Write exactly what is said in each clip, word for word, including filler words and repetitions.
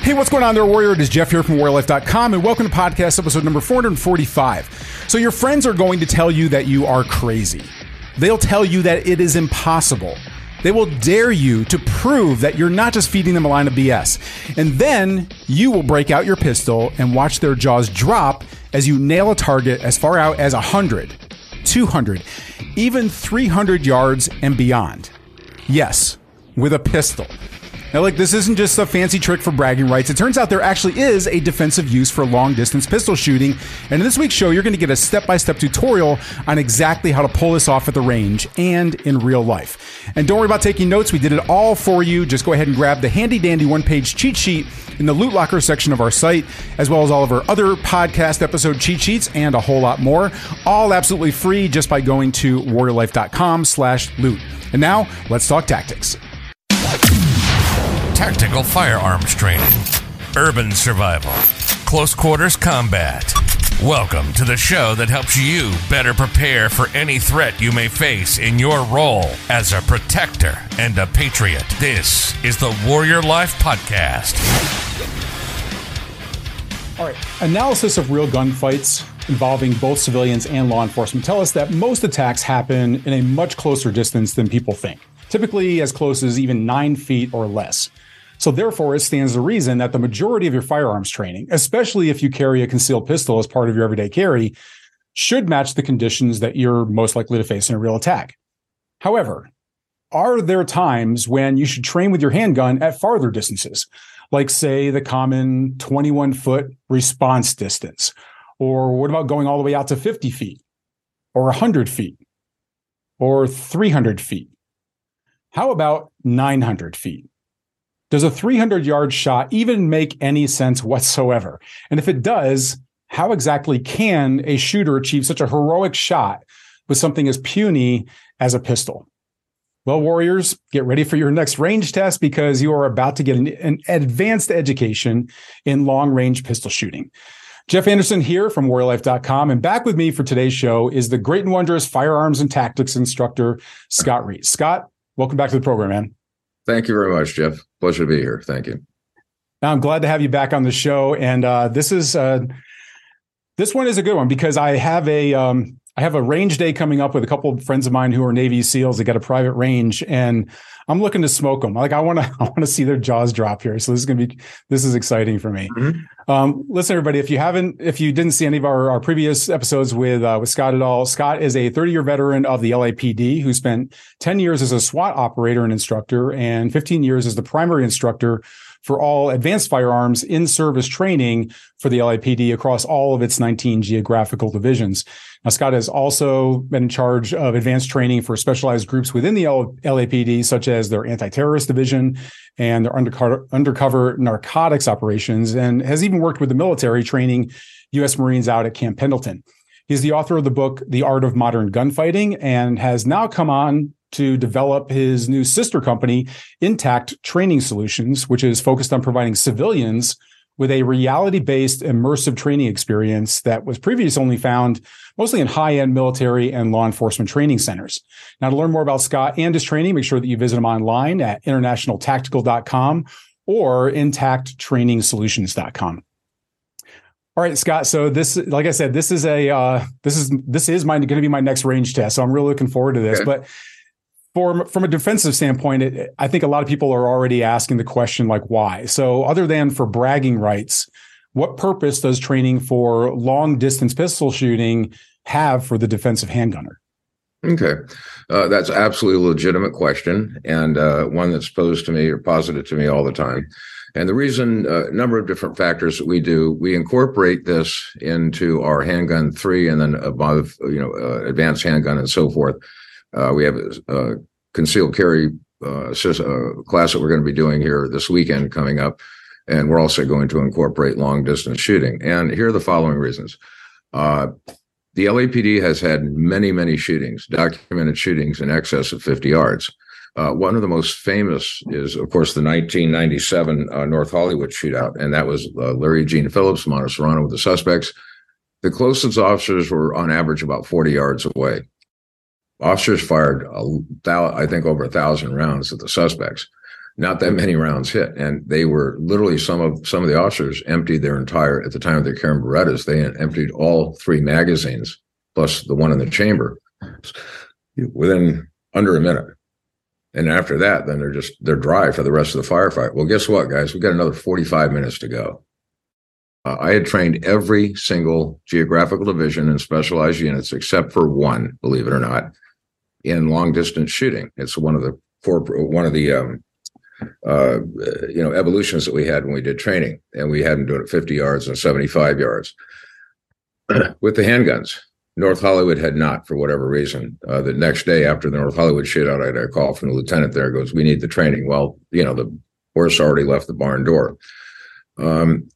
Hey, what's going on there, Warrior? It is Jeff here from warrior life dot com, and welcome to podcast episode number four forty-five. So your friends are going to tell you that you are crazy. They'll tell you that it is impossible. They will dare you to prove that you're not just feeding them a line of B S. And then you will break out your pistol and watch their jaws drop as you nail a target as far out as one hundred, two hundred, even three hundred yards and beyond. Yes, with a pistol. Now, look, this isn't just a fancy trick for bragging rights. It turns out there actually is a defensive use for long-distance pistol shooting. And in this week's show, you're going to get a step-by-step tutorial on exactly how to pull this off at the range and in real life. And don't worry about taking notes. We did it all for you. Just go ahead and grab the handy-dandy one-page cheat sheet in the Loot Locker section of our site, as well as all of our other podcast episode cheat sheets and a whole lot more. All absolutely free just by going to warrior life dot com slash loot. And now, let's talk tactics. Tactical firearms training, urban survival, close quarters combat. Welcome to the show that helps you better prepare for any threat you may face in your role as a protector and a patriot. This is the Warrior Life Podcast. All right, analysis of real gunfights involving both civilians and law enforcement tell us that most attacks happen in a much closer distance than people think, typically as close as even nine feet or less. So therefore, it stands to reason that the majority of your firearms training, especially if you carry a concealed pistol as part of your everyday carry, should match the conditions that you're most likely to face in a real attack. However, are there times when you should train with your handgun at farther distances, like, say, the common twenty-one foot response distance? Or what about going all the way out to fifty feet or one hundred feet or three hundred feet? How about nine hundred feet? Does a three hundred yard shot even make any sense whatsoever? And if it does, how exactly can a shooter achieve such a heroic shot with something as puny as a pistol? Well, Warriors, get ready for your next range test because you are about to get an, an advanced education in long-range pistol shooting. Jeff Anderson here from warrior life dot com, and back with me for today's show is the great and wondrous firearms and tactics instructor, Scott Reese. Scott, welcome back to the program, man. Thank you very much, Jeff. Pleasure to be here. Thank you. Now, I'm glad to have you back on the show. And uh, this is uh, this one is a good one because I have a um, I have a range day coming up with a couple of friends of mine who are Navy SEALs. They got a private range, and I'm looking to smoke them. Like I want to I want to see their jaws drop here. So this is gonna be this is exciting for me. Mm-hmm. Um, listen, everybody, if you haven't, if you didn't see any of our, our previous episodes with uh, with Scott at all, Scott is a thirty year veteran of the L A P D who spent ten years as a SWAT operator and instructor and fifteen years as the primary instructor for all advanced firearms in service training for the L A P D across all of its nineteen geographical divisions. Now, Scott has also been in charge of advanced training for specialized groups within the L A P D, such as their anti-terrorist division and their undercover, undercover narcotics operations, and has even worked with the military training U S Marines out at Camp Pendleton. He's the author of the book, The Art of Modern Gunfighting, and has now come on to develop his new sister company, Intact Training Solutions, which is focused on providing civilians with a reality-based immersive training experience that was previously only found mostly in high-end military and law enforcement training centers. Now, to learn more about Scott and his training, make sure that you visit him online at international tactical dot com or intact training solutions dot com. All right, Scott. So this, like I said, this is a uh, this is this is my going to be my next range test. So I'm really looking forward to this. Okay. But For, from a defensive standpoint, it, I think a lot of people are already asking the question, like, why? So other than for bragging rights, what purpose does training for long-distance pistol shooting have for the defensive handgunner? Okay. Uh, that's absolutely a legitimate question, and uh, one that's posed to me or posited to me all the time. And the reason, a uh, number of different factors that we do, we incorporate this into our handgun three and then above, you know, uh, advanced handgun and so forth. Uh, we have a, a concealed carry uh, uh, class that we're going to be doing here this weekend coming up. And we're also going to incorporate long distance shooting. And here are the following reasons. Uh, the L A P D has had many, many shootings, documented shootings in excess of fifty yards. Uh, one of the most famous is, of course, the nineteen ninety-seven uh, North Hollywood shootout. And that was uh, Larry Gene Phillips, Monte Serrano with the suspects. The closest officers were on average about forty yards away. Officers fired, a thou- I think, over a thousand rounds at the suspects. not that many rounds hit. And they were literally, some of some of the officers emptied their entire, at the time of their carrying Berettas, they emptied all three magazines plus the one in the chamber within under a minute. And after that, then they're just, they're dry for the rest of the firefight. Well, guess what, guys? We've got another forty-five minutes to go. Uh, I had trained every single geographical division and specialized units except for one, believe it or not, in long distance shooting. It's one of the four, one of the, um, uh, you know, evolutions that we had when we did training, and we had them do it at fifty yards and seventy-five yards with the handguns. North Hollywood had not, for whatever reason. Uh, the next day after the North Hollywood shootout, I had a call from the lieutenant there, goes, we need the training. Well, you know, the horse already left the barn door. Um,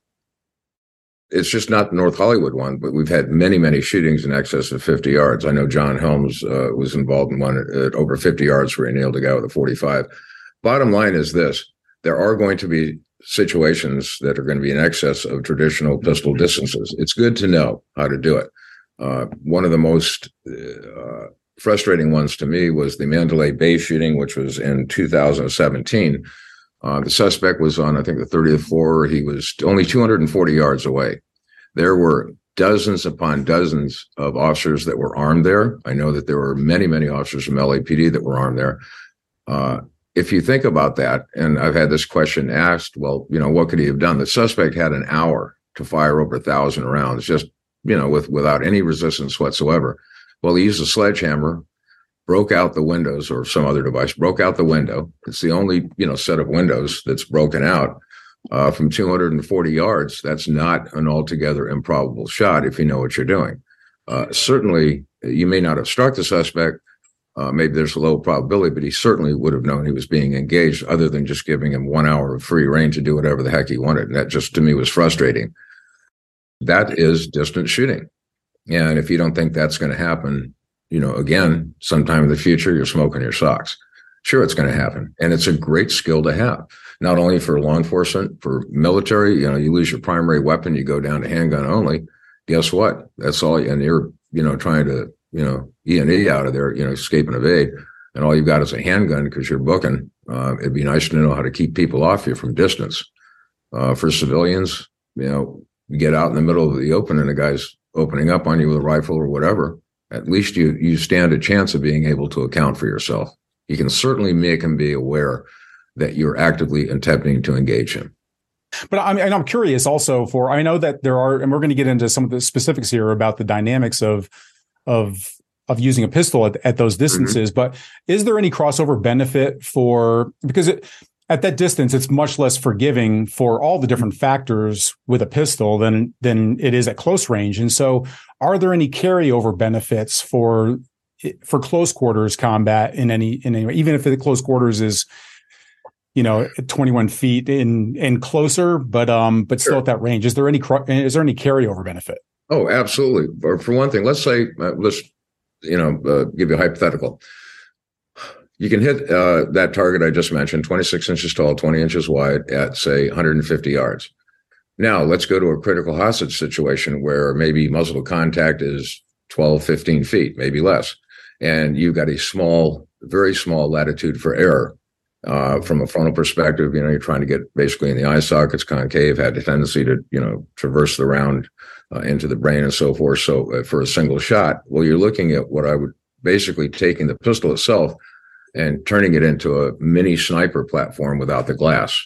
it's just not the North Hollywood one, but we've had many, many shootings in excess of fifty yards. I know John Helms uh, was involved in one at, at over fifty yards where he nailed a guy with a forty-five. Bottom line is this: there are going to be situations that are going to be in excess of traditional pistol distances. It's good to know how to do it. Uh, one of the most uh, frustrating ones to me was the Mandalay Bay shooting, which was in two thousand seventeen. Uh, the suspect was on, I think, the thirtieth floor. He was only two hundred forty yards away. There were dozens upon dozens of officers that were armed there. I know that there were many, many officers from L A P D that were armed there. Uh, if you think about that, and I've had this question asked, well, you know, what could he have done? The suspect had an hour to fire over a thousand rounds, just, you know, with without any resistance whatsoever. Well, he used a sledgehammer, broke out the windows or some other device, broke out the window. It's the only, you know, set of windows that's broken out uh, from two hundred forty yards. That's not an altogether improbable shot if you know what you're doing. Uh, certainly, you may not have struck the suspect. Uh, maybe there's a low probability, but he certainly would have known he was being engaged, other than just giving him one hour of free reign to do whatever the heck he wanted. And that just, to me, was frustrating. That is distance shooting. And if you don't think that's going to happen, you know, again, sometime in the future, you're smoking your socks. Sure, it's going to happen. And it's a great skill to have, not only for law enforcement, for military. You know, you lose your primary weapon, you go down to handgun only. Guess what? That's all. And you're, you know, trying to, you know, E and E out of there, you know, escape and evade. And all you've got is a handgun because you're booking. Uh, it'd be nice to know how to keep people off you from distance. Uh, for civilians, you know, you get out in the middle of the open and the guy's opening up on you with a rifle or whatever. At least you you stand a chance of being able to account for yourself. You can certainly make him be aware that you're actively attempting to engage him. But I mean, and I'm curious also for, I know that there are, and we're going to get into some of the specifics here about the dynamics of of of using a pistol at, at those distances. Mm-hmm. But is there any crossover benefit for, because it, at that distance, it's much less forgiving for all the different factors with a pistol than than it is at close range. And so, are there any carryover benefits for for close quarters combat in any in any way, even if the close quarters is, you know, twenty-one feet in and closer, but um, but still sure. At that range? Is there any is there any carryover benefit? Oh, absolutely. For, for one thing, let's say uh, let's you know uh, give you a hypothetical. You can hit uh, that target I just mentioned, twenty-six inches tall, twenty inches wide, at, say, one hundred fifty yards. Now, let's go to a critical hostage situation where maybe muzzle to contact is twelve, fifteen feet, maybe less. And you've got a small, very small latitude for error. Uh, from a frontal perspective, you know, you're trying to get basically in the eye sockets, concave, had a tendency to, you know, traverse the round uh, into the brain and so forth. So uh, for a single shot, well, you're looking at what I would basically taking the pistol itself and turning it into a mini sniper platform without the glass.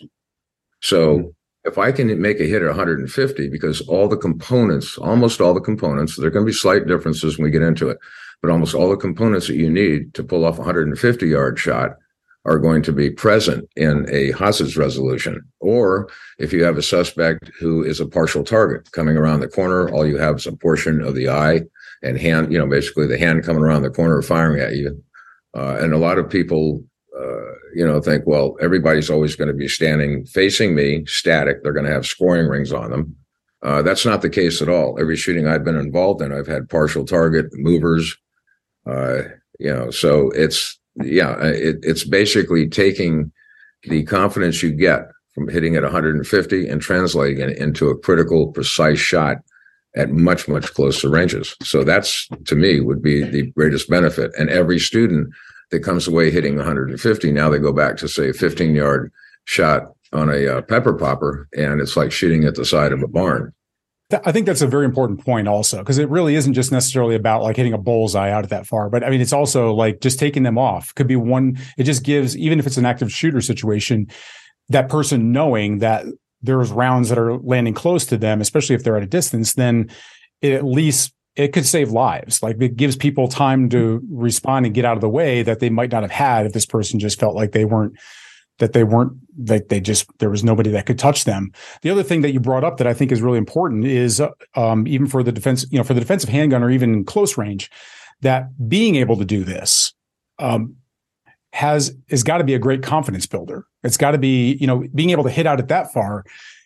So mm-hmm. if I can make a hit at one hundred fifty, because all the components, almost all the components, there are going to be slight differences when we get into it, but almost all the components that you need to pull off a one hundred fifty yard shot are going to be present in a hostage resolution. Or if you have a suspect who is a partial target coming around the corner, all you have is a portion of the eye and hand, you know, basically the hand coming around the corner firing at you. Uh, and a lot of people, uh, you know, think, well, everybody's always going to be standing facing me, static. They're going to have scoring rings on them. Uh, that's not the case at all. Every shooting I've been involved in, I've had partial target movers. Uh, you know, so it's, yeah, it, it's basically taking the confidence you get from hitting at one hundred fifty and translating it into a critical, precise shot at much, much closer ranges. So that's, to me, would be the greatest benefit. And every student that comes away hitting one hundred fifty, now they go back to, say, a fifteen yard shot on a uh, pepper popper, and it's like shooting at the side of a barn. I think that's a very important point also, because it really isn't just necessarily about like hitting a bullseye out at that far, but I mean, it's also like just taking them off could be one. It just gives, even if it's an active shooter situation, that person knowing that there's rounds that are landing close to them, especially if they're at a distance, then it at least it could save lives. Like it gives people time to respond and get out of the way that they might not have had if this person just felt like they weren't that they weren't, like they just, there was nobody that could touch them. The other thing that you brought up that I think is really important is um, even for the defense, you know, for the defensive handgun or even close range, that being able to do this um, has, has got to be a great confidence builder. It's got to be, you know, being able to hit out at that far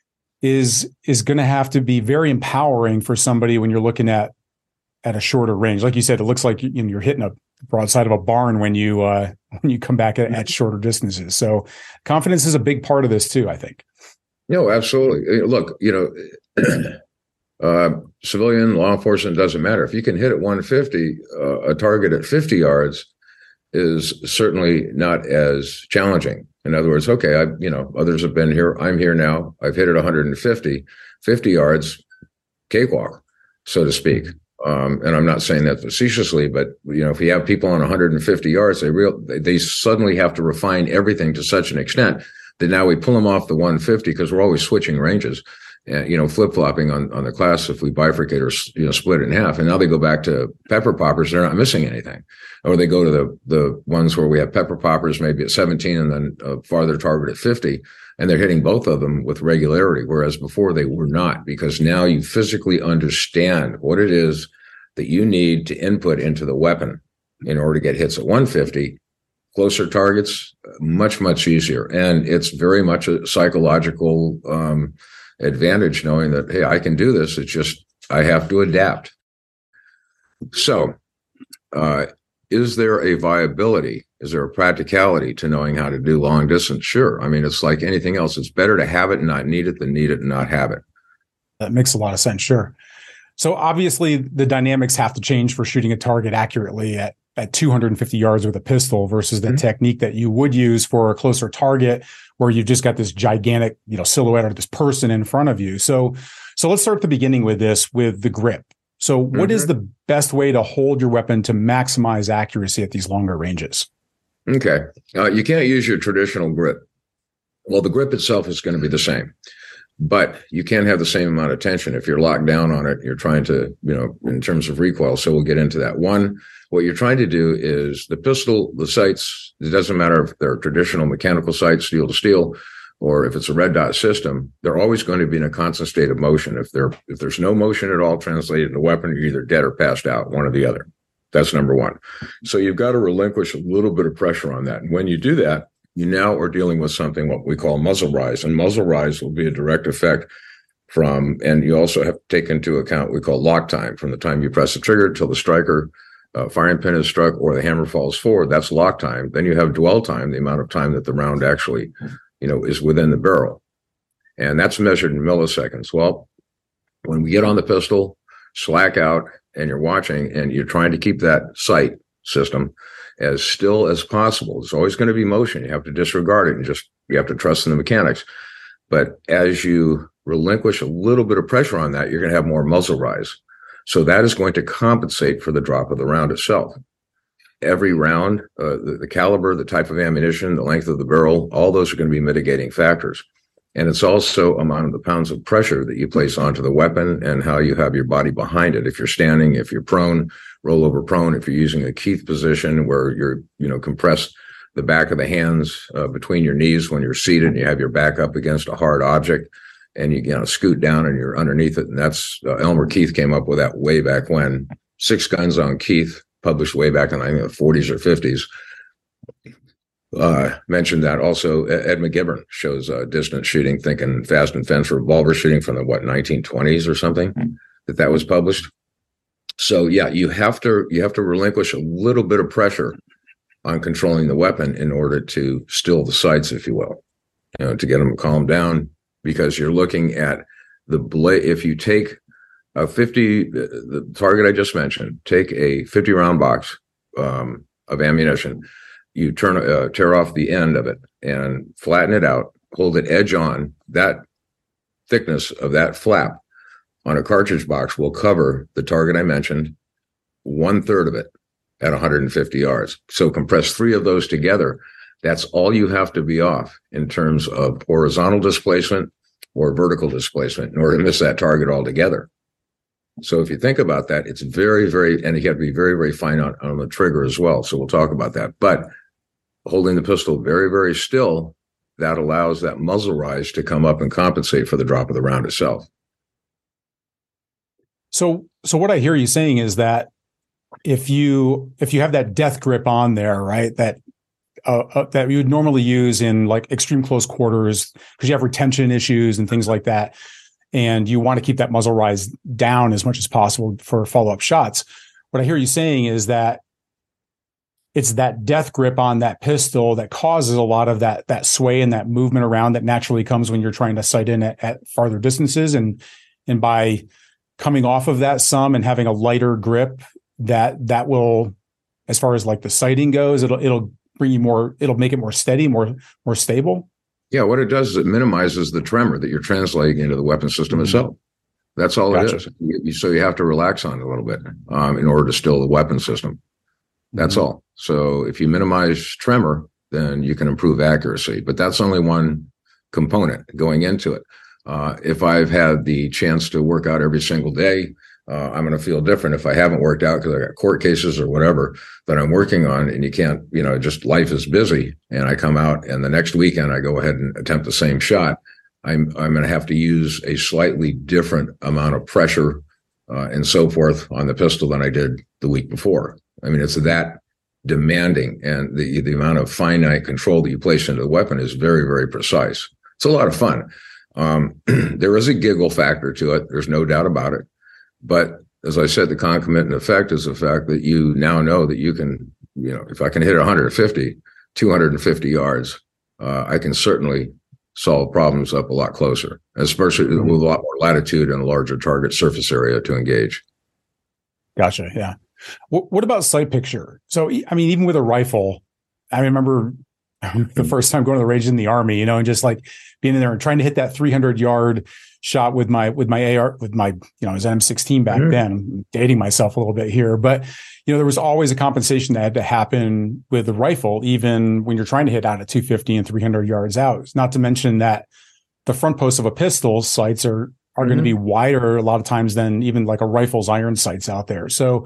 is, is going to have to be very empowering for somebody when you're looking at, at a shorter range. Like you said, it looks like you know, you're hitting a broadside of a barn when you, uh, when you come back at, at shorter distances. So confidence is a big part of this too, I think. No, absolutely. Look, you know, uh, civilian, law enforcement, doesn't matter. If you can hit at one fifty, uh, a target at fifty yards is certainly not as challenging. In other words, okay, I, you know, others have been here. I'm here now. I've hit at one fifty, fifty yards, cakewalk, so to speak. Um, and I'm not saying that facetiously, but you know, if you have people on one fifty yards, they real they, they suddenly have to refine everything to such an extent that now we pull them off the one fifty because we're always switching ranges, and you know, flip flopping on on the class if we bifurcate or you know split it in half. And now they go back to pepper poppers; they're not missing anything, or they go to the the ones where we have pepper poppers maybe at seventeen and then a farther target at fifty. And they're hitting both of them with regularity, whereas before they were not, because now you physically understand what it is that you need to input into the weapon in order to get hits at one fifty. Closer targets, much, much easier. And it's very much a psychological um, advantage knowing that, hey, I can do this. It's just I have to adapt. So uh, is there a viability? Is there a practicality to knowing how to do long distance? Sure. I mean, it's like anything else. It's better to have it and not need it than need it and not have it. That makes a lot of sense. Sure. So obviously the dynamics have to change for shooting a target accurately at, at two hundred fifty yards with a pistol versus the mm-hmm. technique that you would use for a closer target where you've just got this gigantic, you know, silhouette of this person in front of you. So, so let's start at the beginning with this, with the grip. So what mm-hmm. is the best way to hold your weapon to maximize accuracy at these longer ranges? Okay. Uh, you can't use your traditional grip. Well, the grip itself is going to be the same, but you can't have the same amount of tension if you're locked down on it. You're trying to, you know, in terms of recoil. So we'll get into that. One, what you're trying to do is the pistol, the sights, it doesn't matter if they're traditional mechanical sights, steel to steel, or if it's a red dot system, they're always going to be in a constant state of motion. If they're, if there's no motion at all translated into weapon, you're either dead or passed out, one or the other. That's number one. So you've got to relinquish a little bit of pressure on that. And when you do that, you now are dealing with something what we call muzzle rise. And muzzle rise will be a direct effect from, and you also have to take into account what we call lock time, from the time you press the trigger till the striker uh, firing pin is struck or the hammer falls forward. That's lock time. Then you have dwell time, the amount of time that the round actually, you know, is within the barrel. And that's measured in milliseconds. Well, when we get on the pistol, slack out, and you're watching and you're trying to keep that sight system as still as possible. There's always going to be motion. You have to disregard it and just, you have to trust in the mechanics. But as you relinquish a little bit of pressure on that, you're going to have more muzzle rise. So that is going to compensate for the drop of the round itself. Every round, uh, the, the caliber, the type of ammunition, the length of the barrel, all those are going to be mitigating factors. And it's also amount of the pounds of pressure that you place onto the weapon and how you have your body behind it. If you're standing, if you're prone, roll over prone, if you're using a Keith position where you're, you know, compress the back of the hands uh, between your knees when you're seated and you have your back up against a hard object and you, you know, scoot down and you're underneath it. And that's uh, Elmer Keith came up with that way back when. Six Guns on Keith, published way back in I think the forties or fifties. Uh, mentioned that also. Ed McGivern shows uh, distance shooting, thinking fast and fence revolver shooting from the what nineteen twenties or something, that that was published. So yeah, you have to you have to relinquish a little bit of pressure on controlling the weapon in order to still the sights, if you will, you know, to get them to calm down, because you're looking at the blade. If you take a fifty, the, the target I just mentioned, take a fifty round box um, of ammunition. You turn, uh, tear off the end of it and flatten it out hold it edge on, that thickness of that flap on a cartridge box will cover the target I mentioned, one third of it at one hundred fifty yards. So compress three of those together. That's all you have to be off in terms of horizontal displacement or vertical displacement in order to miss that target altogether. So if you think about that, it's very, very, and you have to be very, very fine on, on the trigger as well. So we'll talk about that. But holding the pistol very, very still, that allows that muzzle rise to come up and compensate for the drop of the round itself. So, so what I hear you saying is that if you if you have that death grip on there, right, that uh, uh, that you would normally use in like extreme close quarters because you have retention issues and things like that, and you want to keep that muzzle rise down as much as possible for follow up shots. What I hear you saying is that it's that death grip on that pistol that causes a lot of that that sway and that movement around that naturally comes when you're trying to sight in at, at farther distances, and and by coming off of that some and having a lighter grip, that that will, as far as like the sighting goes, it'll it'll bring you more, it'll make it more steady, more more stable. Yeah, what it does is it minimizes the tremor that you're translating into the weapon system mm-hmm. itself. That's all gotcha. It is. You, so you have to relax on it a little bit um, in order to still the weapon system. That's mm-hmm. all. So if you minimize tremor, then you can improve accuracy. But that's only one component going into it. Uh, if I've had the chance to work out every single day, uh, I'm going to feel different. If I haven't worked out because I got court cases or whatever that I'm working on, and you can't, you know, just life is busy, and I come out and the next weekend I go ahead and attempt the same shot, I'm I'm going to have to use a slightly different amount of pressure uh, and so forth on the pistol than I did the week before. I mean, it's that demanding, and the the amount of finite control that you place into the weapon is very, very precise. It's a lot of fun. Um, there is a giggle factor to it. There's no doubt about it. But as I said, the concomitant effect is the fact that you now know that you can, you know, if I can hit one fifty, two hundred fifty yards, uh, I can certainly solve problems up a lot closer, especially mm-hmm. with a lot more latitude and a larger target surface area to engage. Gotcha. Yeah. What, what about sight picture? So, I mean, even with a rifle, I remember the first time going to the range in the Army, you know, and just like being in there and trying to hit that three hundred yard shot with my, with my A R, with my, you know, it was an M sixteen back mm-hmm. then. I'm dating myself a little bit here, but, you know, there was always a compensation that had to happen with the rifle, even when you're trying to hit out at two fifty and three hundred yards out. Not to mention that the front posts of a pistol sights are, are mm-hmm. going to be wider a lot of times than even like a rifle's iron sights out there. So,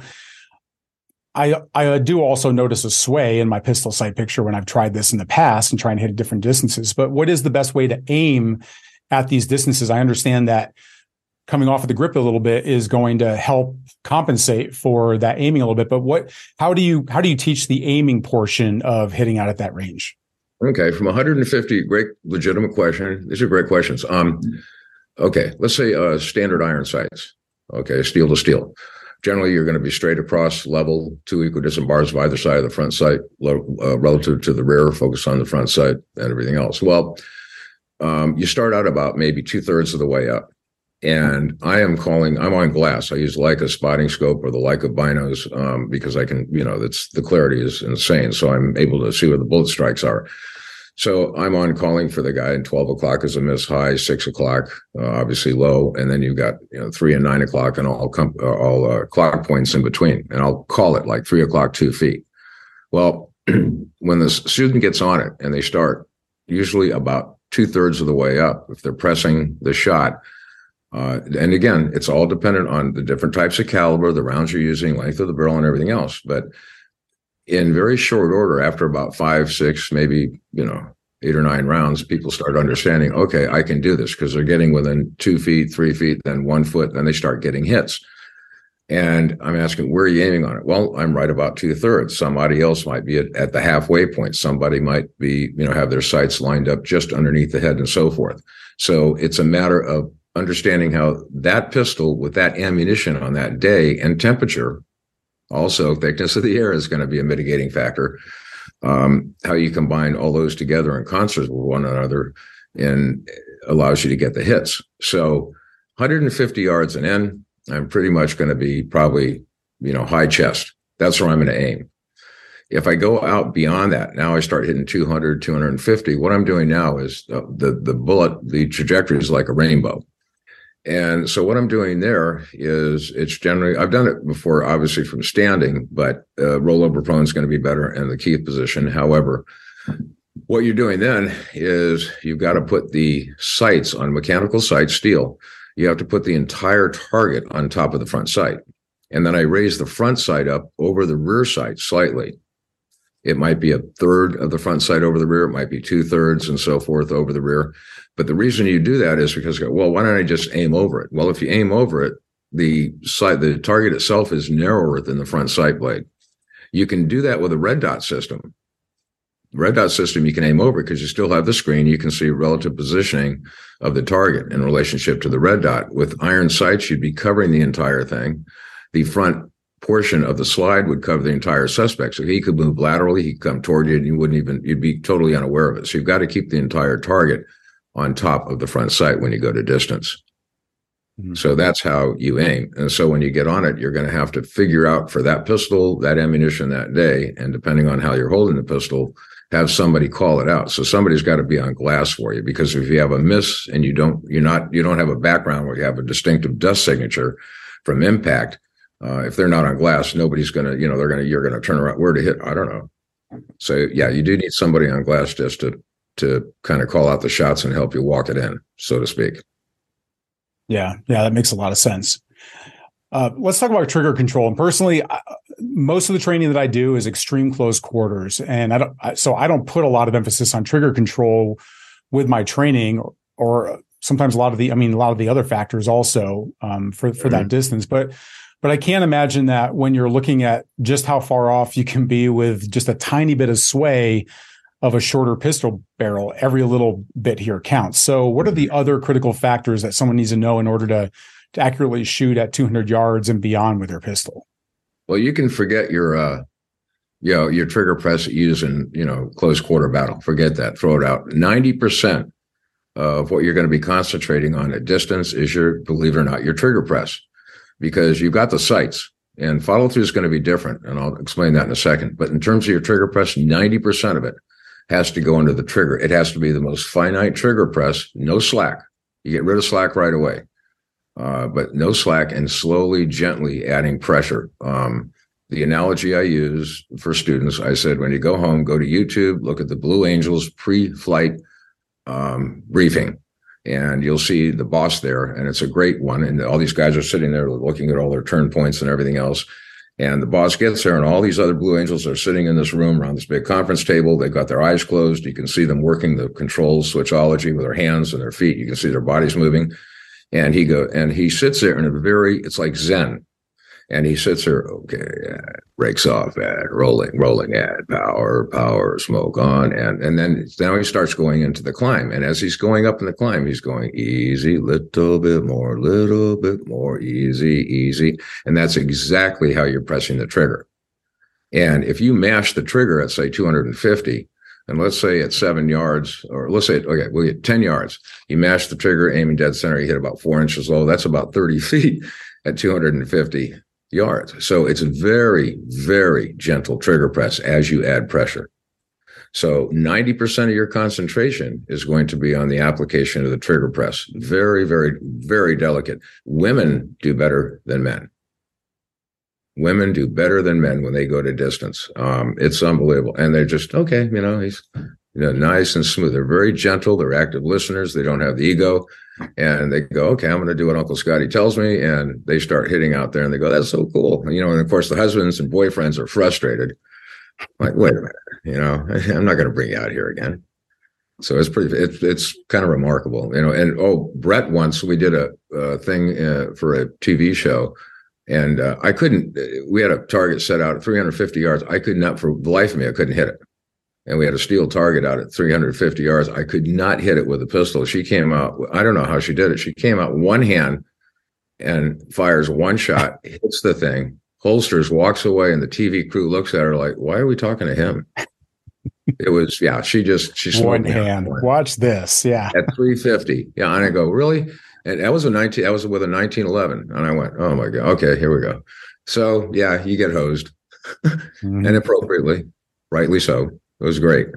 I I do also notice a sway in my pistol sight picture when I've tried this in the past and trying to hit at different distances. But what is the best way to aim at these distances? I understand that coming off of the grip a little bit is going to help compensate for that aiming a little bit. But what, how do you how do you teach the aiming portion of hitting out at that range? Okay, from one fifty, great legitimate question. These are great questions. Um, okay, let's say uh, standard iron sights. Okay, steel to steel. Generally, you're going to be straight across, level, two equidistant bars of either side of the front sight, uh, relative to the rear, focus on the front sight and everything else. Well, um, you start out about maybe two thirds of the way up. And I am calling, I'm on glass. I use Leica spotting scope or the Leica binos um, because I can, you know, that's the clarity is insane. So I'm able to see where the bullet strikes are. So I'm on calling for the guy, and twelve o'clock is a miss high, six o'clock, uh, obviously low. And then you've got, you know, three and nine o'clock and all, com- uh, all uh, clock points in between. And I'll call it like three o'clock, two feet. Well, when the student gets on it and they start, usually about two thirds of the way up, if they're pressing the shot, uh, and again, it's all dependent on the different types of caliber, the rounds you're using, length of the barrel and everything else. But in very short order, after about five, six, maybe, you know, eight or nine rounds, people start understanding, okay, I can do this, because they're getting within two feet, three feet, then one foot, then they start getting hits. And I'm asking, where are you aiming on it? Well, I'm right about two thirds. Somebody else might be at, at the halfway point. Somebody might be, you know, have their sights lined up just underneath the head and so forth. So it's a matter of understanding how that pistol with that ammunition on that day and temperature, also thickness of the air is going to be a mitigating factor. Um, how you combine all those together in concert with one another and allows you to get the hits. So one fifty yards and in, I'm pretty much going to be probably, you know, high chest. That's where I'm going to aim. If I go out beyond that, now I start hitting two hundred, two hundred fifty. What I'm doing now is uh, the, the bullet, the trajectory is like a rainbow. And so what I'm doing there is it's generally, I've done it before, obviously from standing, but uh, rollover prone is going to be better in the key position. However, what you're doing then is you've got to put the sights on mechanical sight steel. You have to put the entire target on top of the front sight. And then I raise the front sight up over the rear sight slightly. It might be a third of the front sight over the rear. It might be two thirds and so forth over the rear. But the reason you do that is because, well, why don't I just aim over it? Well, if you aim over it, the sight, the target itself is narrower than the front sight blade. You can do that with a red dot system. Red dot system, you can aim over because you still have the screen. You can see relative positioning of the target in relationship to the red dot. With iron sights, you'd be covering the entire thing. The front portion of the slide would cover the entire suspect. So he could move laterally, he'd come toward you, and you wouldn't even, you'd be totally unaware of it. So you've got to keep the entire target on top of the front sight when you go to distance. Mm-hmm. So that's how you aim. And so when you get on it, you're going to have to figure out for that pistol, that ammunition that day, and depending on how you're holding the pistol, have somebody call it out. So somebody's got to be on glass for you, because if you have a miss and you don't, you're not, you don't have a background where you have a distinctive dust signature from impact, uh, if they're not on glass, nobody's going to, you know, they're going to, you're going to turn around where to hit. I don't know. So yeah, you do need somebody on glass just to, to kind of call out the shots and help you walk it in, so to speak. Yeah. Yeah. That makes a lot of sense. Uh, let's talk about trigger control. And personally, I, most of the training that I do is extreme close quarters. And I don't, I, so I don't put a lot of emphasis on trigger control with my training, or, or sometimes a lot of the, I mean, a lot of the other factors also um, for, for mm-hmm. that distance. But, but I can't imagine that when you're looking at just how far off you can be with just a tiny bit of sway of a shorter pistol barrel, every little bit here counts. So what are the other critical factors that someone needs to know in order to, to accurately shoot at two hundred yards and beyond with their pistol? Well, you can forget your, uh, you know, your trigger press using, you know, close quarter battle. Forget that. Throw it out. ninety percent of what you're going to be concentrating on at distance is your, believe it or not, your trigger press, because you've got the sights, and follow through is going to be different. And I'll explain that in a second. But in terms of your trigger press, ninety percent of it has to go into the trigger. It has to be the most finite trigger press, no slack. You get rid of slack right away. Uh, but no slack, and slowly, gently adding pressure. Um, the analogy I use for students, I said, when you go home, go to YouTube, look at the Blue Angels pre-flight um, briefing, and you'll see the boss there. And it's a great one. And all these guys are sitting there looking at all their turn points and everything else. And the boss gets there, and all these other Blue Angels are sitting in this room around this big conference table. They've got their eyes closed. You can see them working the controls, switchology with their hands and their feet. You can see their bodies moving. And he go, and he sits there in a very, it's like Zen. And he sits there, okay, uh, breaks off, ad, rolling, rolling, ad, power, power, smoke on. And, and then now he starts going into the climb. And as he's going up in the climb, he's going easy, little bit more, little bit more, easy, easy. And that's exactly how you're pressing the trigger. And if you mash the trigger at, say, two hundred fifty, and let's say at seven yards, or let's say, okay, we'll get ten yards. You mash the trigger, aiming dead center, you hit about four inches low. That's about thirty feet at two hundred fifty yards. So it's a very, very gentle trigger press as you add pressure. So ninety percent of your concentration is going to be on the application of the trigger press. Very, very, very delicate. Women do better than men. Women do better than men when they go to distance. Um, it's unbelievable. And they're just, okay, you know, he's you know, nice and smooth. They're very gentle. They're active listeners. They don't have the ego. And they go, okay, I'm going to do what Uncle Scotty tells me. And they start hitting out there, and they go, that's so cool. You know, and of course, the husbands and boyfriends are frustrated. Like, wait a minute, you know, I'm not going to bring you out here again. So it's pretty, it's, it's kind of remarkable, you know. And, oh, Brett, once we did a, a thing uh, for a T V show. And uh, I couldn't, we had a target set out at three hundred fifty yards. I could not, for the life of me, I couldn't hit it. And we had a steel target out at three hundred fifty yards. I could not hit it with a pistol. She came out, I don't know how she did it. She came out one hand and fires one shot, hits the thing, holsters, walks away, and the T V crew looks at her like, why are we talking to him? It was, yeah, she just, she one hand. Watch this. Yeah. At three fifty. Yeah. And I go, really? And that was a nineteen, that was with a nineteen eleven. And I went, oh my God. Okay, here we go. So yeah, you get hosed mm-hmm. and appropriately. rightly so. It was great.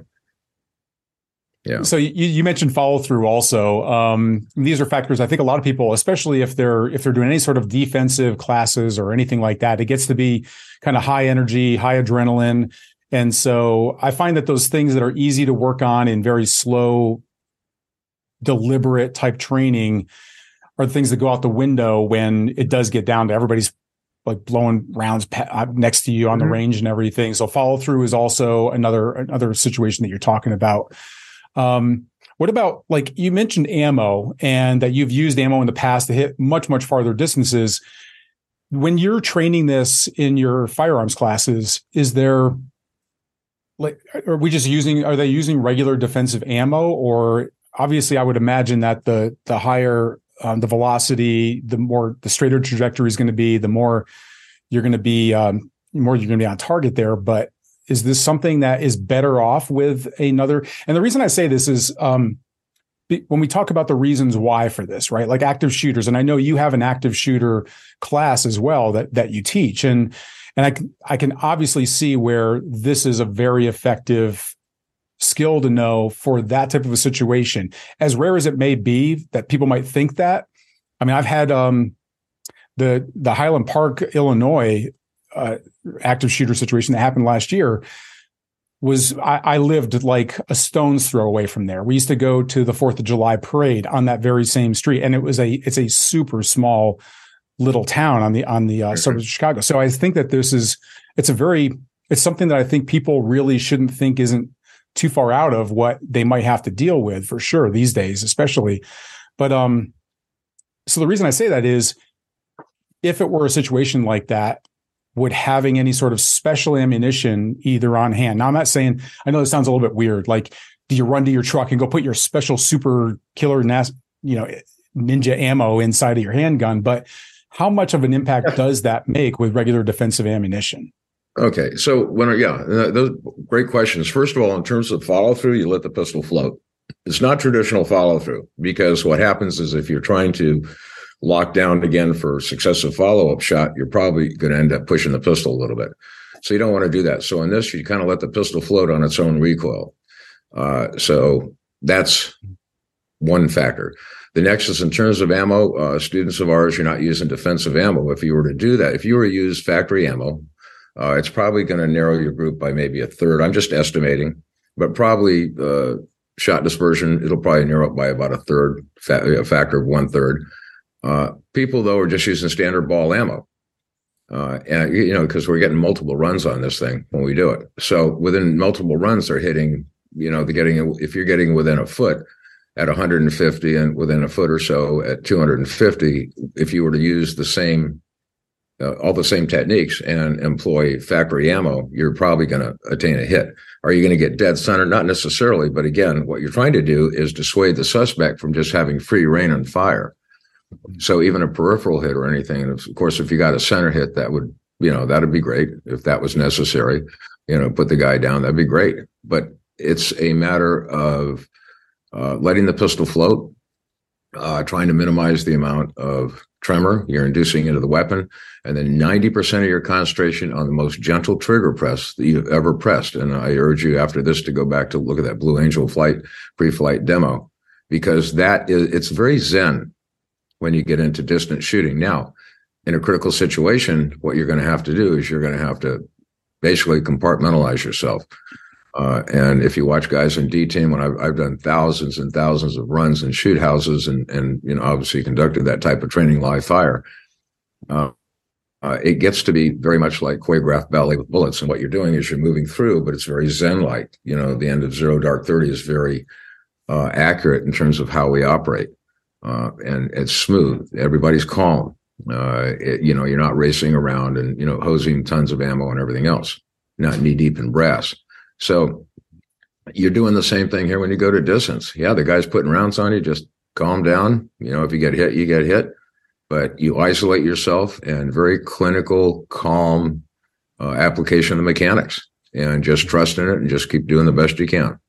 Yeah. So you, you mentioned follow through also. Um, these are factors I think a lot of people, especially if they're if they're doing any sort of defensive classes or anything like that, it gets to be kind of high energy, high adrenaline. And so I find that those things that are easy to work on in very slow, deliberate type training are the things that go out the window when it does get down to everybody's like blowing rounds next to you on mm-hmm. the range and everything. So follow through is also another another situation that you're talking about. Um, what about, like, you mentioned ammo and that you've used ammo in the past to hit much, much farther distances. When you're training this in your firearms classes, is there, like, are we just using, are they using regular defensive ammo? Or obviously I would imagine that the, the higher um, the velocity, the more, the straighter trajectory is going to be, the more you're going to be, um, more you're going to be on target there. But is this something that is better off with another? And the reason I say this is um, when we talk about the reasons why for this, right? Like active shooters, and I know you have an active shooter class as well that that you teach, and and I can I can obviously see where this is a very effective skill to know for that type of a situation. As rare as it may be that people might think that. I mean, I've had um, the the Highland Park, Illinois. Uh, active shooter situation that happened last year was I, I lived like a stone's throw away from there. We used to go to the fourth of July parade on that very same street. And it was a, it's a super small little town on the, on the uh, suburbs of Chicago. So I think that this is, it's a very, it's something that I think people really shouldn't think isn't too far out of what they might have to deal with for sure these days, especially. But, um, so the reason I say that is if it were a situation like that, would having any sort of special ammunition either on hand. Now, I'm not saying, I know this sounds a little bit weird. Like, do you run to your truck and go put your special super killer, nas- you know, ninja ammo inside of your handgun? But how much of an impact does that make with regular defensive ammunition? Okay. So when, yeah, those great questions. First of all, in terms of follow through, you let the pistol float. It's not traditional follow through, because what happens is if you're trying to lock down again for successive follow-up shot, you're probably going to end up pushing the pistol a little bit. So you don't want to do that. So in this, you kind of let the pistol float on its own recoil. Uh, so that's one factor. The next is in terms of ammo, uh, students of ours, you're not using defensive ammo. If you were to do that, if you were to use factory ammo, uh, it's probably going to narrow your group by maybe a third. I'm just estimating, but probably uh, shot dispersion, it'll probably narrow it by about a third, fa- a factor of one third. Uh, people, though, are just using standard ball ammo. Uh, and, you know, because we're getting multiple runs on this thing when we do it. So within multiple runs, they're hitting, you know, they're getting, if you're getting within a foot at one hundred fifty and within a foot or so at two hundred fifty, if you were to use the same, uh, all the same techniques and employ factory ammo, you're probably going to attain a hit. Are you going to get dead center? Not necessarily. But again, what you're trying to do is dissuade the suspect from just having free rein and fire. So even a peripheral hit or anything, and of course, if you got a center hit, that would, you know, that'd be great if that was necessary, you know, put the guy down, that'd be great. But it's a matter of uh, letting the pistol float, uh, trying to minimize the amount of tremor you're inducing into the weapon, and then ninety percent of your concentration on the most gentle trigger press that you've ever pressed. And I urge you after this to go back to look at that Blue Angel flight, pre-flight demo, because that is, it's very zen when you get into distance shooting. Now, in a critical situation, what you're going to have to do is you're going to have to basically compartmentalize yourself. Uh, and if you watch guys in D-Team, when I've, I've done thousands and thousands of runs in shoot houses and, and, you know, obviously conducted that type of training live fire, uh, uh, it gets to be very much like choreographed ballet with bullets. And what you're doing is you're moving through, but it's very zen-like. You know, the end of Zero Dark Thirty is very uh, accurate in terms of how we operate. Uh, and it's smooth. Everybody's calm. Uh, it, you know, you're not racing around and, you know, hosing tons of ammo and everything else, not knee deep in brass. So you're doing the same thing here when you go to distance. Yeah, the guy's putting rounds on you. Just calm down. You know, if you get hit, you get hit, but you isolate yourself and very clinical, calm uh, application of the mechanics and just trust in it and just keep doing the best you can.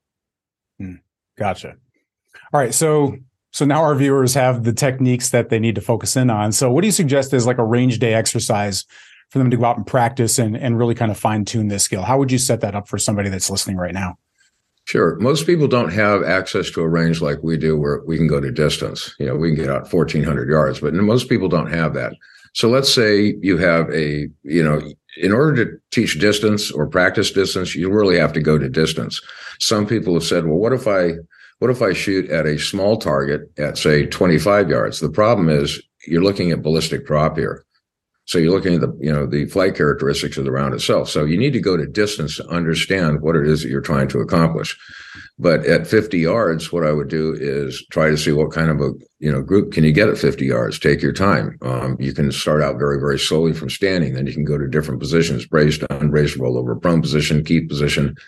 Hmm. Gotcha. All right. So, So now our viewers have the techniques that they need to focus in on. So what do you suggest is like a range day exercise for for them to go out and practice and, and really kind of fine tune this skill? How would you set that up for somebody that's listening right now? Sure. Most people don't have access to a range like we do where we can go to distance. You know, we can get out fourteen hundred yards, but most people don't have that. So let's say you have a, you know, in order to teach distance or practice distance, you really have to go to distance. Some people have said, well, what if I, what if I shoot at a small target at, say, twenty-five yards? The problem is you're looking at ballistic drop here. So you're looking at the, you know, the flight characteristics of the round itself. So you need to go to distance to understand what it is that you're trying to accomplish. But at fifty yards, what I would do is try to see what kind of a, you know, group can you get at fifty yards. Take your time. Um, you can start out very, very slowly from standing. Then you can go to different positions: braced, unbraced, roll over, prone position, keep position.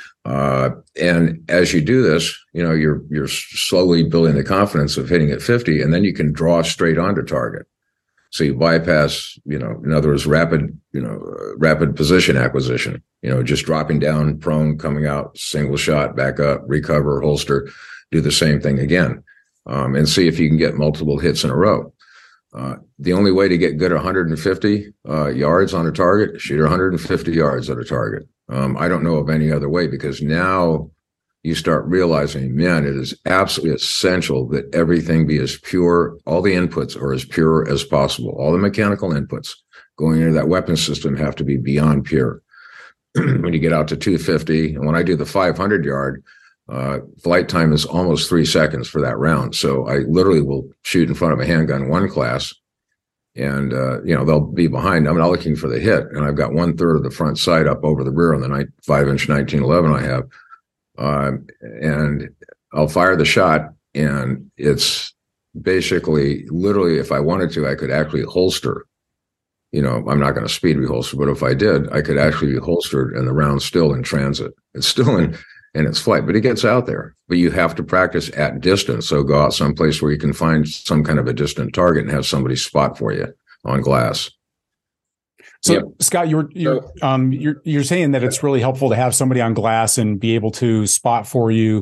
Uh, and as you do this, you know, you're you're slowly building the confidence of hitting at fifty, and then you can draw straight onto target. So you bypass, you know, in other words, rapid, you know, uh, rapid position acquisition, you know, just dropping down, prone, coming out, single shot, back up, recover, holster, do the same thing again, um, and see if you can get multiple hits in a row. Uh, the only way to get good at one hundred fifty uh, yards on a target, shoot one hundred fifty yards at a target. Um, I don't know of any other way, because now you start realizing, man, it is absolutely essential that everything be as pure, all the inputs are as pure as possible. All the mechanical inputs going into that weapon system have to be beyond pure. When you get out to two fifty, and when I do the five hundred yard, uh, flight time is almost three seconds for that round. So I literally will shoot in front of a handgun one class, and, uh, you know, they'll be behind. I'm not looking for the hit, and I've got one third of the front sight up over the rear on the five inch nineteen eleven I have. Um, and I'll fire the shot, and it's basically, literally, if I wanted to, I could actually holster. You know, I'm not going to speed reholster, but if I did, I could actually be holstered and the round's still in transit. It's still in, in its flight, but it gets out there. But you have to practice at distance. So go out someplace where you can find some kind of a distant target and have somebody spot for you on glass. So yep. Scott, you're you're so, um you're you're saying that it's really helpful to have somebody on glass and be able to spot for you.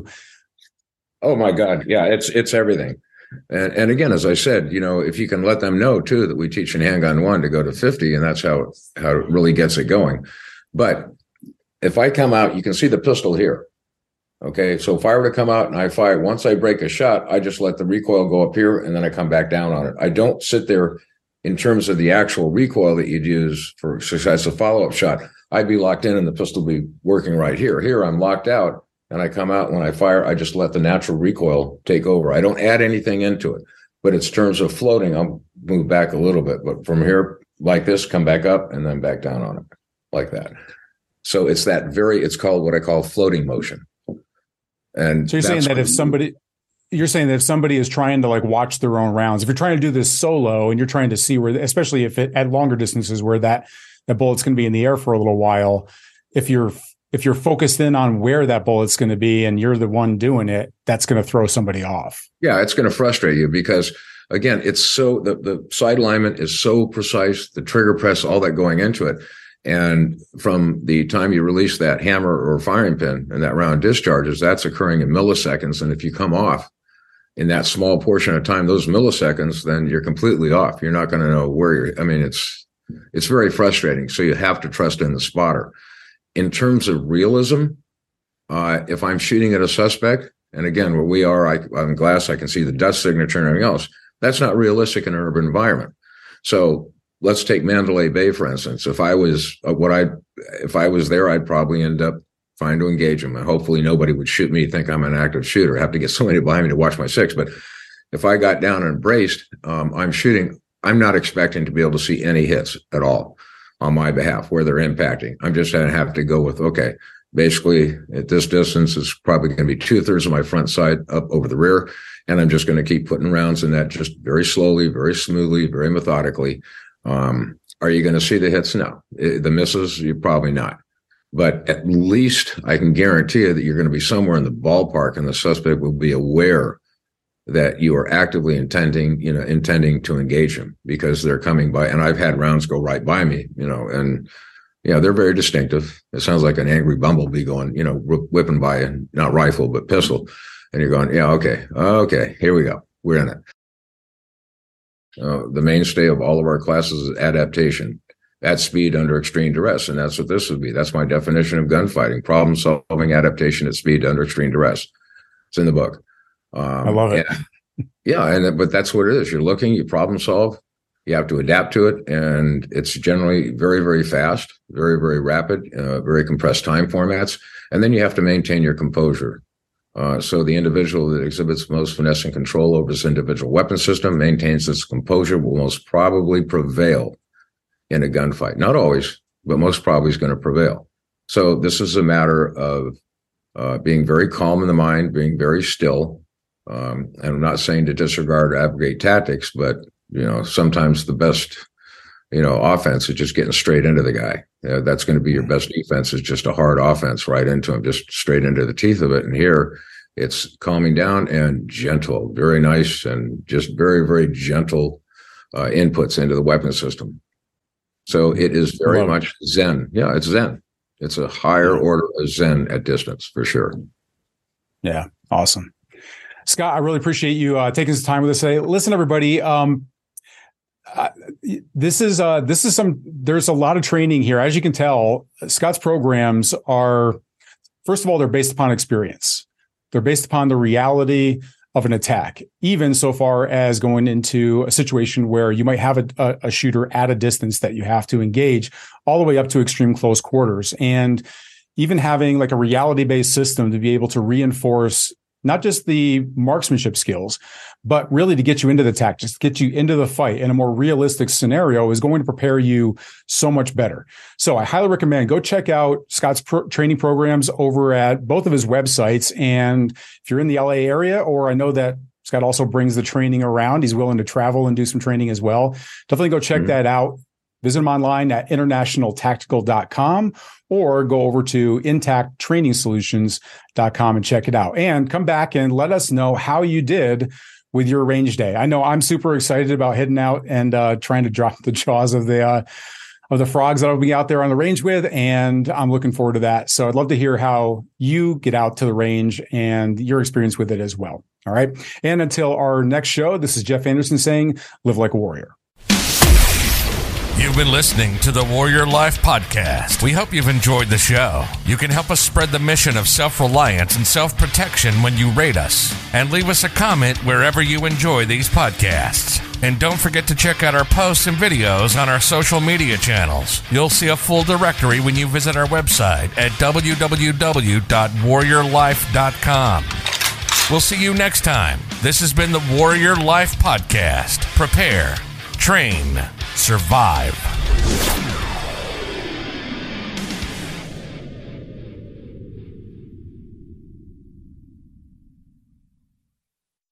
Oh my God, yeah, it's it's everything. And and again, as I said, you know, if you can let them know too that we teach in handgun one to go to fifty, and that's how how it really gets it going. But if I come out, you can see the pistol here. Okay, so if I were to come out and I fire, once I break a shot, I just let the recoil go up here, and then I come back down on it. I don't sit there. In terms of the actual recoil that you'd use for success, a follow-up shot, I'd be locked in and the pistol be working right here. Here, I'm locked out, and I come out. When I fire, I just let the natural recoil take over. I don't add anything into it. But in terms of floating, I'll move back a little bit. But from here, like this, come back up and then back down on it, like that. So it's that very, it's called what I call floating motion. And so you're saying that if somebody... You're saying that if somebody is trying to like watch their own rounds, if you're trying to do this solo and you're trying to see where, especially if it at longer distances where that, that bullet's going to be in the air for a little while, if you're, if you're focused in on where that bullet's going to be and you're the one doing it, that's going to throw somebody off. Yeah. It's going to frustrate you because again, it's so, the, the sight alignment is so precise, the trigger press, all that going into it. And from the time you release that hammer or firing pin and that round discharges, that's occurring in milliseconds. And if you come off in that small portion of time, those milliseconds, then you're completely off. You're not going to know where you're, I mean, it's, it's very frustrating. So you have to trust in the spotter. In terms of realism, uh, if I'm shooting at a suspect, and again, where we are, I, on glass, I can see the dust signature and everything else. That's not realistic in an urban environment. So let's take Mandalay Bay, for instance. If I was uh, what I, if I was there, I'd probably end up trying to engage them. And hopefully nobody would shoot me, think I'm an active shooter, have to get somebody behind me to watch my six. But if I got down and braced, um, I'm shooting, I'm not expecting to be able to see any hits at all on my behalf where they're impacting. I'm just going to have to go with, okay, basically at this distance, it's probably going to be two thirds of my front side up over the rear. And I'm just going to keep putting rounds in that just very slowly, very smoothly, very methodically. Um, are you going to see the hits? No. The misses, you're probably not. But at least I can guarantee you that you're going to be somewhere in the ballpark and the suspect will be aware that you are actively intending, you know, intending to engage them because they're coming by. And I've had rounds go right by me, you know, and yeah, they're very distinctive. It sounds like an angry bumblebee going, you know, whipping by a not rifle, but pistol. And you're going, yeah, okay, okay, here we go. We're in it. Uh, the mainstay of all of our classes is adaptation. at speed under extreme duress. And that's what this would be. That's my definition of gunfighting: problem solving adaptation at speed under extreme duress. It's in the book. Um, I love it. And, yeah. And, but that's what it is. You're looking, you problem solve, you have to adapt to it. And it's generally very, very fast, very, very rapid, uh, very compressed time formats. And then you have to maintain your composure. Uh, so the individual that exhibits most finesse and control over his individual weapon system, maintains its composure, will most probably prevail in a gunfight. Not always, but most probably is going to prevail. So this is a matter of uh, being very calm in the mind, being very still. Um, and I'm not saying to disregard or abrogate tactics, but, you know, sometimes the best, you know, offense is just getting straight into the guy. Uh, that's going to be your best defense, is just a hard offense right into him, just straight into the teeth of it. And here it's calming down and gentle, very nice, and just very, very gentle uh, inputs into the weapon system. So it is very Love much Zen. Yeah, it's Zen. It's a higher order of Zen at distance, for sure. Yeah, awesome. Scott, I really appreciate you uh, taking some time with us today. Listen, everybody, um, uh, this is uh, this is some. There's a lot of training here, as you can tell. Scott's programs are, first of all, they're based upon experience. They're based upon the reality of an attack, even so far as going into a situation where you might have a, a, a shooter at a distance that you have to engage, all the way up to extreme close quarters, and even having like a reality-based system to be able to reinforce not just the marksmanship skills, but really to get you into the attack, just get you into the fight in a more realistic scenario, is going to prepare you so much better. So I highly recommend go check out Scott's pro- training programs over at both of his websites. And if you're in the L A area, or I know that Scott also brings the training around, he's willing to travel and do some training as well. Definitely go check mm-hmm. that out. Visit him online at international tactical dot com, or go over to intact training solutions dot com and check it out. And come back and let us know how you did with your range day. I know I'm super excited about heading out and uh, trying to drop the jaws of the uh, of the frogs that I'll be out there on the range with, and I'm looking forward to that. So I'd love to hear how you get out to the range and your experience with it as well. All right. And until our next show, this is Jeff Anderson saying, live like a warrior. You've been listening to the Warrior Life Podcast. We hope you've enjoyed the show. You can help us spread the mission of self-reliance and self-protection when you rate us, and leave us a comment wherever you enjoy these podcasts. And don't forget to check out our posts and videos on our social media channels. You'll see a full directory when you visit our website at w w w dot warrior life dot com. We'll see you next time. This has been the Warrior Life Podcast. Prepare, train, survive.